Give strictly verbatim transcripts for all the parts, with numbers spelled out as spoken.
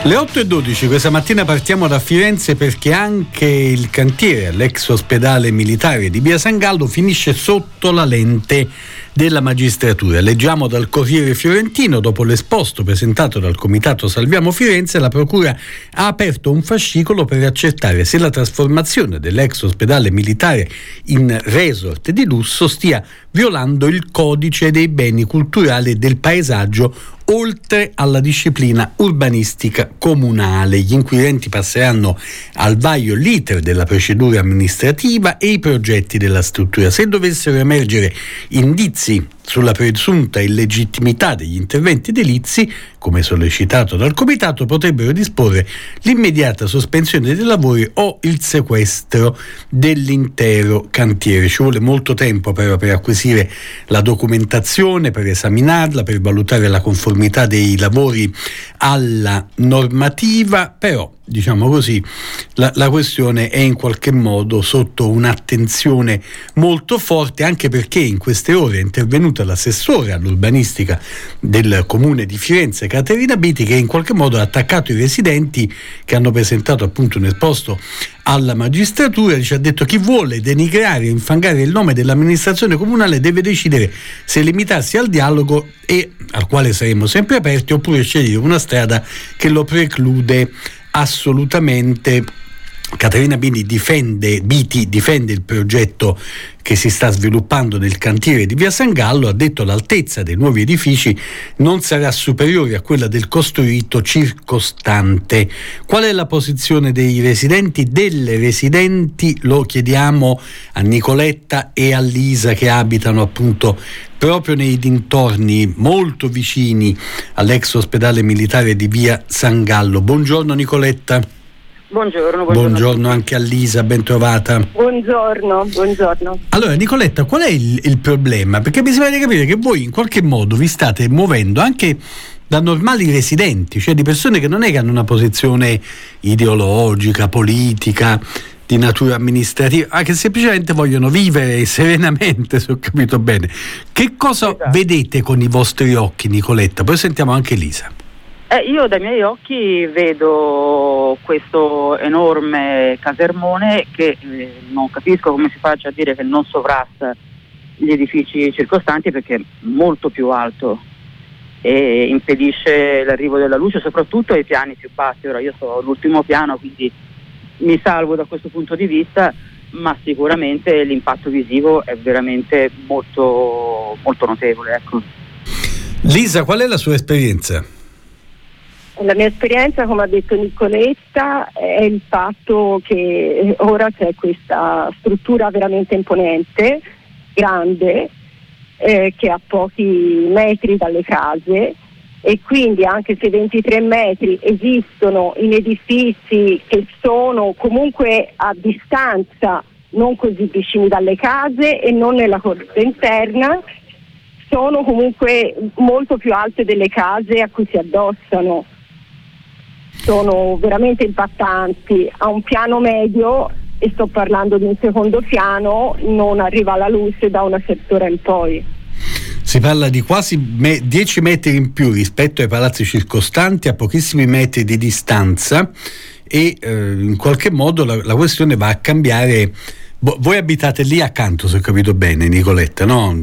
Le otto e dodici questa mattina partiamo da Firenze perché anche il cantiere all'ex ospedale militare di Via San Gallo finisce sotto la lente della magistratura. Leggiamo dal Corriere Fiorentino: dopo l'esposto presentato dal Comitato Salviamo Firenze, la Procura ha aperto un fascicolo per accertare se la trasformazione dell'ex ospedale militare in resort di lusso stia violando il codice dei beni culturali e del paesaggio, oltre alla disciplina urbanistica comunale. Gli inquirenti passeranno al vaglio l'iter della procedura amministrativa e i progetti della struttura. Se dovessero emergere indizi sulla presunta illegittimità degli interventi edilizi, come sollecitato dal Comitato, potrebbero disporre l'immediata sospensione dei lavori o il sequestro dell'intero cantiere. Ci vuole molto tempo però per acquisire la documentazione, per esaminarla, per valutare la conformità dei lavori alla normativa, però diciamo così la, la questione è in qualche modo sotto un'attenzione molto forte, anche perché in queste ore è intervenuta l'assessore all'urbanistica del comune di Firenze, Caterina Biti, che in qualche modo ha attaccato i residenti che hanno presentato appunto un esposto alla magistratura. Ci ha detto: chi vuole denigrare e infangare il nome dell'amministrazione comunale deve decidere se limitarsi al dialogo, e al quale saremo sempre aperti, oppure scegliere una strada che lo preclude assolutamente. Caterina Bini difende, Biti difende il progetto che si sta sviluppando nel cantiere di Via San Gallo. Ha detto: l'altezza dei nuovi edifici non sarà superiore a quella del costruito circostante. Qual è la posizione dei residenti, delle residenti? Lo chiediamo a Nicoletta e a Lisa, che abitano appunto proprio nei dintorni molto vicini all'ex ospedale militare di Via San Gallo. Buongiorno Nicoletta. Buongiorno, buongiorno. Buongiorno anche a Lisa, ben trovata. Buongiorno, buongiorno. Allora Nicoletta, qual è il, il problema? Perché mi sembra di capire che voi in qualche modo vi state muovendo anche da normali residenti, cioè di persone che non è che hanno una posizione ideologica, politica, di natura amministrativa, ma che semplicemente vogliono vivere serenamente, se ho capito bene. Che cosa esatto. vedete con i vostri occhi, Nicoletta? Poi sentiamo anche Lisa. Eh, io dai miei occhi vedo questo enorme casermone che eh, non capisco come si faccia a dire che non sovrasta gli edifici circostanti, perché è molto più alto e impedisce l'arrivo della luce soprattutto ai piani più bassi. Ora io sto all'ultimo piano, quindi mi salvo da questo punto di vista, ma sicuramente l'impatto visivo è veramente molto, molto notevole, ecco. Lisa, qual è la sua esperienza? La mia esperienza, come ha detto Nicoletta, è il fatto che ora c'è questa struttura veramente imponente, grande, eh, che ha pochi metri dalle case, e quindi anche se ventitré metri esistono in edifici che sono comunque a distanza, non così vicini dalle case e non nella corte interna, sono comunque molto più alte delle case a cui si addossano. Sono veramente impattanti. A un piano medio, e sto parlando di un secondo piano, non arriva la luce da una certa ora in poi. Si parla di quasi me- dieci metri in più rispetto ai palazzi circostanti, a pochissimi metri di distanza, e eh, in qualche modo la, la questione va a cambiare. Bo- voi abitate lì accanto, se ho capito bene, Nicoletta, no?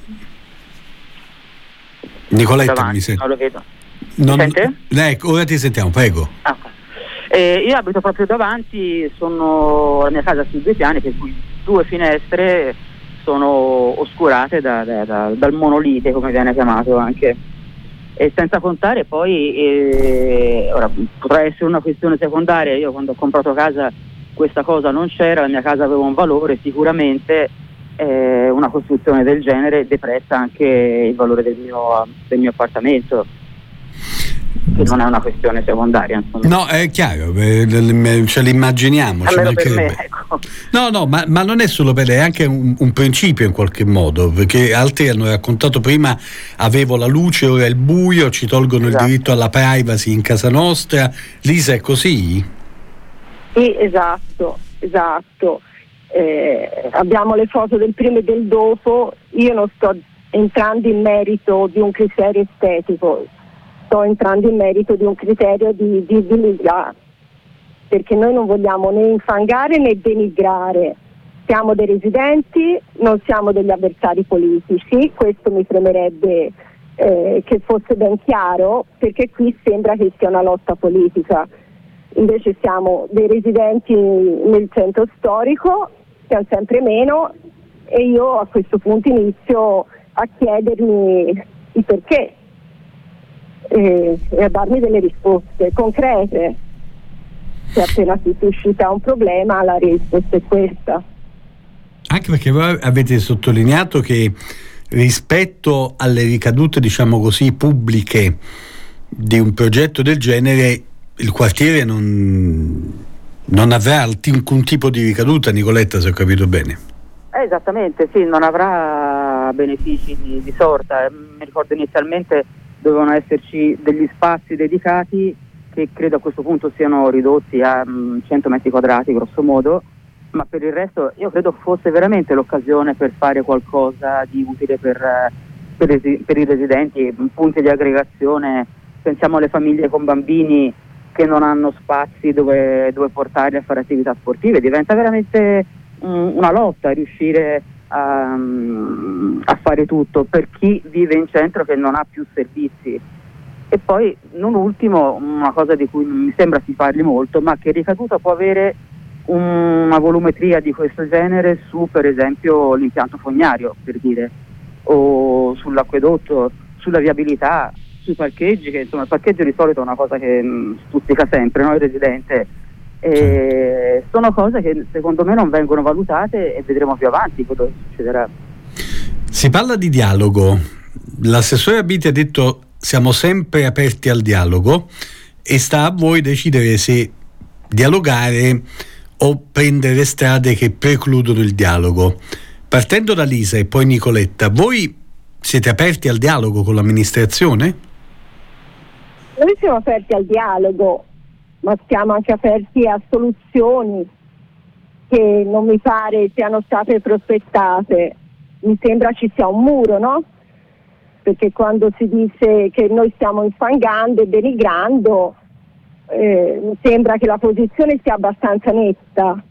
Nicoletta, davanti, mi sente? non lo vedo. Non, mi sente? Ecco, ora ti sentiamo, prego. Ah, okay. eh, io abito proprio davanti, sono la mia casa su due piani, per cui due finestre sono oscurate da, da, da, dal monolite, come viene chiamato anche, e senza contare poi eh, ora potrà essere una questione secondaria. Io quando ho comprato casa questa cosa non c'era, la mia casa aveva un valore, sicuramente eh, una costruzione del genere deprezza anche il valore del mio, del mio appartamento, che non è una questione secondaria, insomma. No, è chiaro, ce l'immaginiamo. Almeno per me, ecco. No, no, ma, ma non è solo per lei, è anche un, un principio in qualche modo, perché altri hanno raccontato prima: avevo la luce, ora è il buio, ci tolgono esatto. il diritto alla privacy in casa nostra. Lisa, è così? Sì, esatto, esatto. Eh, abbiamo le foto del prima e del dopo. Io non sto entrando in merito di un criterio estetico. sto entrando in merito di un criterio di visibilità, perché noi non vogliamo né infangare né denigrare. Siamo dei residenti, non siamo degli avversari politici, questo mi premerebbe eh, che fosse ben chiaro, perché qui sembra che sia una lotta politica. Invece siamo dei residenti nel centro storico, siamo sempre meno, e io a questo punto inizio a chiedermi il perché e, e a darmi delle risposte concrete. Se appena si suscita un problema, la risposta è questa. Anche perché voi avete sottolineato che rispetto alle ricadute, diciamo così, pubbliche di un progetto del genere, il quartiere non, non avrà alcun tipo di ricaduta, Nicoletta, se ho capito bene. Eh, esattamente, sì, non avrà benefici di, di sorta. Mi ricordo inizialmente dovevano esserci degli spazi dedicati che credo a questo punto siano ridotti a um, cento metri quadrati grosso modo, ma per il resto io credo fosse veramente l'occasione per fare qualcosa di utile per, per, esi- per i residenti, punti di aggregazione. Pensiamo alle famiglie con bambini che non hanno spazi dove, dove portarli a fare attività sportive. Diventa veramente um, una lotta riuscire a, um, a fare tutto per chi vive in centro che non ha più servizi. E poi, non ultimo, una cosa di cui mi sembra si parli molto, ma che ricaduta può avere una volumetria di questo genere su, per esempio, l'impianto fognario, per dire, o sull'acquedotto, sulla viabilità, sui parcheggi, che insomma il parcheggio di solito è una cosa che mh, stuzzica sempre, no? Il residente. E sono cose che secondo me non vengono valutate e vedremo più avanti quello che succederà. Si parla di dialogo. L'assessore Abiti ha detto siamo sempre aperti al dialogo e sta a voi decidere se dialogare o prendere strade che precludono il dialogo. Partendo da Lisa e poi Nicoletta, voi siete aperti al dialogo con l'amministrazione? Noi siamo aperti al dialogo, ma siamo anche aperti a soluzioni che non mi pare siano state prospettate. Mi sembra ci sia un muro, no? Perché quando si dice che noi stiamo infangando e denigrando, eh, mi sembra che la posizione sia abbastanza netta.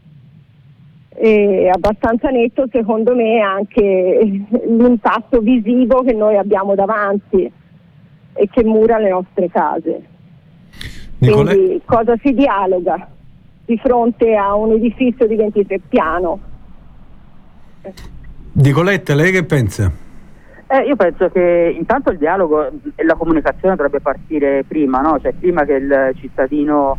E abbastanza netto secondo me anche l'impatto visivo che noi abbiamo davanti e che mura le nostre case. Nicolè... Quindi cosa si dialoga di fronte a un edificio di ventitré piano? Nicoletta, lei che pensa? Eh, io penso che intanto il dialogo e la comunicazione dovrebbe partire prima, no? Cioè prima che il cittadino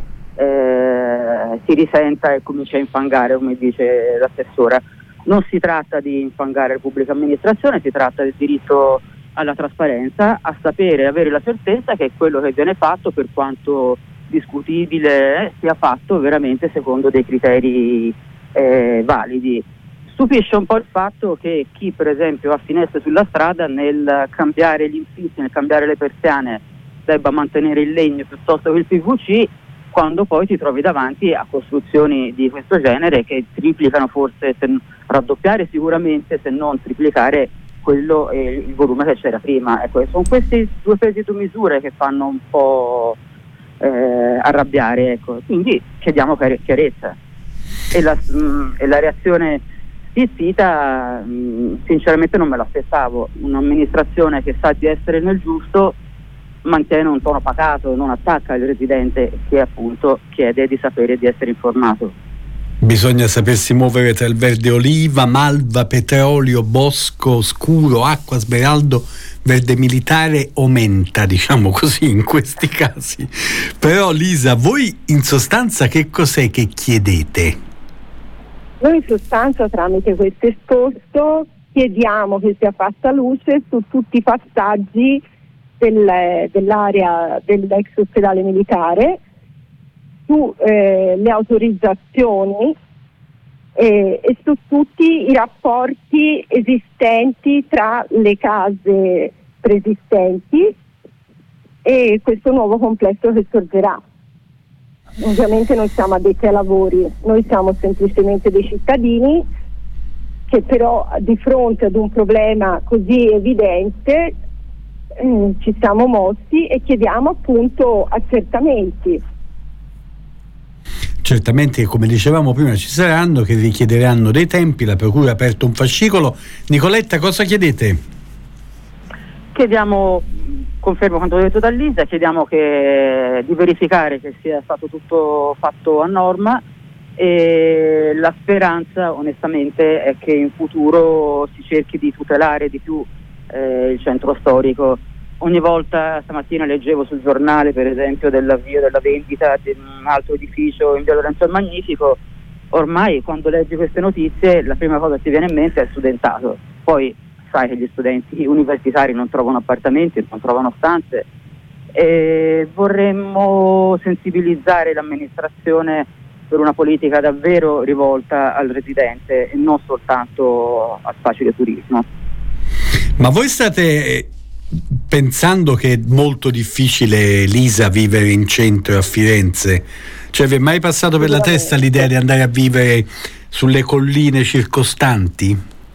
eh, si risenta e comincia a infangare, come dice l'assessora. Non si tratta di infangare la pubblica amministrazione, si tratta del diritto alla trasparenza, a sapere, avere la certezza che quello che viene fatto, per quanto discutibile, sia fatto veramente secondo dei criteri eh, validi. Stupisce un po' il fatto che chi per esempio ha finestre sulla strada nel cambiare gli infissi, nel cambiare le persiane, debba mantenere il legno piuttosto che il P V C, quando poi ti trovi davanti a costruzioni di questo genere che triplicano, forse se, raddoppiare sicuramente, se non triplicare quello e il volume che c'era prima. Ecco, sono questi due pesi e due misure che fanno un po' eh, arrabbiare, ecco. Quindi chiediamo chiarezza. E la, mh, e la reazione stizzita, mh, sinceramente non me l'aspettavo. Un'amministrazione che sa di essere nel giusto mantiene un tono pacato, non attacca il residente che appunto chiede di sapere e di essere informato. Bisogna sapersi muovere tra il verde oliva, malva, petrolio, bosco scuro, acqua, smeraldo, verde militare o menta, diciamo così in questi casi. Però Lisa, voi in sostanza che cos'è che chiedete? Noi in sostanza tramite questo esposto chiediamo che sia fatta luce su tutti i passaggi del, dell'area dell'ex ospedale militare, su eh, le autorizzazioni eh, e su tutti i rapporti esistenti tra le case preesistenti e questo nuovo complesso che sorgerà. Ovviamente noi siamo addetti ai lavori, noi siamo semplicemente dei cittadini che però di fronte ad un problema così evidente eh, ci siamo mossi e chiediamo appunto accertamenti. Certamente, come dicevamo prima, ci saranno, che richiederanno dei tempi. La procura ha aperto un fascicolo. Nicoletta, cosa chiedete? Chiediamo, confermo quanto detto da Lisa, chiediamo che, di verificare che sia stato tutto fatto a norma, e la speranza onestamente è che in futuro si cerchi di tutelare di più eh, il centro storico. Ogni volta, stamattina leggevo sul giornale per esempio dell'avvio della vendita di un altro edificio in via Lorenzo il Magnifico. Ormai quando leggi queste notizie la prima cosa che ti viene in mente è il studentato. Poi sai che gli studenti universitari non trovano appartamenti, non trovano stanze, e vorremmo sensibilizzare l'amministrazione per una politica davvero rivolta al residente e non soltanto al facile turismo. Ma voi state pensando che è molto difficile, Lisa, vivere in centro a Firenze? Cioè, vi è mai passato per la testa l'idea di andare a vivere sulle colline circostanti?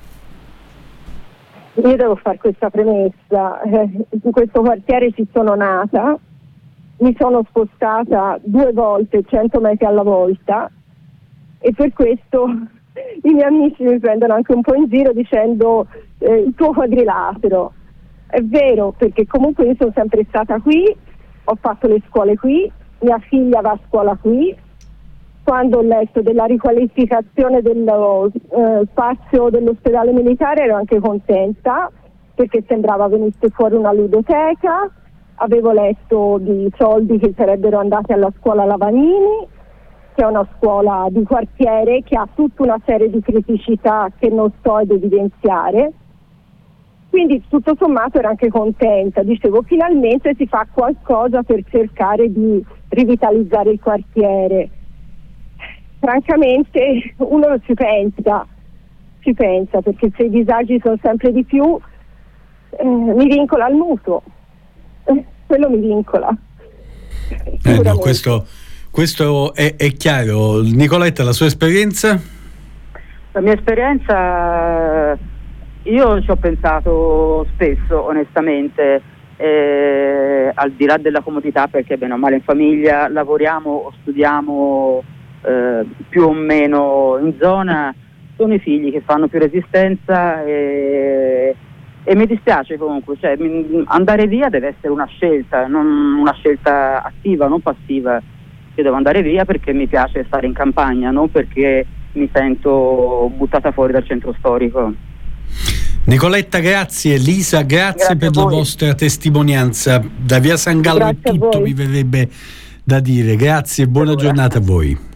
Io devo fare questa premessa. Eh, in questo quartiere ci sono nata, mi sono spostata due volte cento metri alla volta, e per questo i miei amici mi prendono anche un po' in giro dicendo eh, il tuo quadrilatero. È vero, perché comunque io sono sempre stata qui, ho fatto le scuole qui, mia figlia va a scuola qui. Quando ho letto della riqualificazione dello eh, spazio dell'ospedale militare ero anche contenta, perché sembrava venisse fuori una ludoteca. Avevo letto di soldi che sarebbero andati alla scuola Lavanini, che è una scuola di quartiere che ha tutta una serie di criticità che non sto ad evidenziare. Quindi tutto sommato ero anche contenta, dicevo finalmente si fa qualcosa per cercare di rivitalizzare il quartiere. Francamente uno ci pensa, ci pensa perché se i disagi sono sempre di più eh, mi vincola il mutuo, eh, quello mi vincola. Eh, no, questo questo è, è chiaro. Nicoletta, la sua esperienza? La mia esperienza, io ci ho pensato spesso onestamente, eh, al di là della comodità, perché bene o male in famiglia lavoriamo o studiamo eh, più o meno in zona, sono i figli che fanno più resistenza, e, e mi dispiace comunque, cioè, andare via deve essere una scelta, non una scelta attiva, non passiva. Io devo andare via perché mi piace stare in campagna, non perché mi sento buttata fuori dal centro storico. Nicoletta, grazie. Lisa, grazie, grazie per la vostra testimonianza. Da via San Gallo è tutto, mi verrebbe da dire. Grazie e buona giornata a voi.